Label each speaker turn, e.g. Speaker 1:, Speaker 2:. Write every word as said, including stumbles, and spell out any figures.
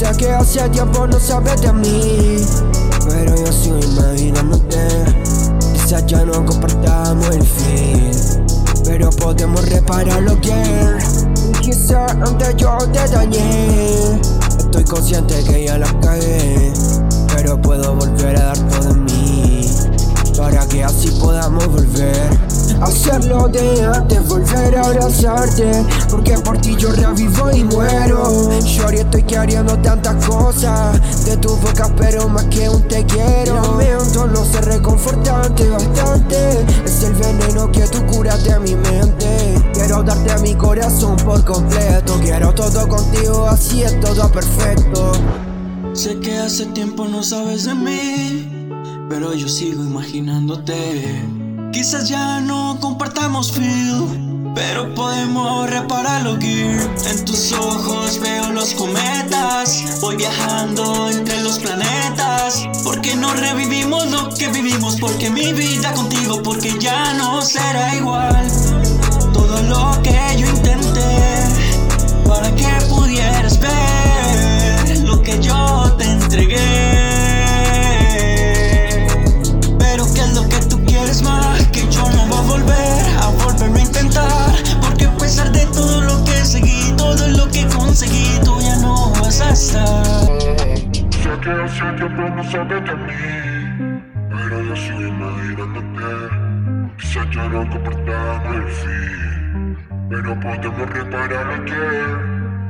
Speaker 1: Sé que hace tiempo no sabes de mí, pero yo sigo imaginándote. Quizás ya no compartamos el fin, pero podemos repararlo bien. Quizás antes yo te dañé. Estoy consciente que ya la cagué, pero puedo volver a dar todo de mí, para que así podamos volver a hacerlo de antes, volver a abrazarte, porque por ti yo revivo y muero. Shorty, estoy queriendo tantas cosas de tu boca, pero más que un te quiero. Lamento, no sé, reconfortante bastante. Es el veneno que tú curas de mi mente. Quiero darte a mi corazón por completo. Quiero todo contigo, así es todo perfecto.
Speaker 2: Sé que hace tiempo no sabes de mí, pero yo sigo imaginándote. Quizás ya no compartamos feel, pero podemos repararlo, gear. En tus ojos veo los cometas, voy viajando entre los planetas. Porque no revivimos lo que vivimos, porque mi vida contigo, porque ya no será igual. Todo lo que yo intenté para que pudieras ver lo que yo te entregué. Conseguí, tú ya no vas a estar.
Speaker 3: Sé que hace tiempo no sabes de mí, pero yo sigo imaginándote. Quizás ya no compartamos el fin, pero podemos reparar lo que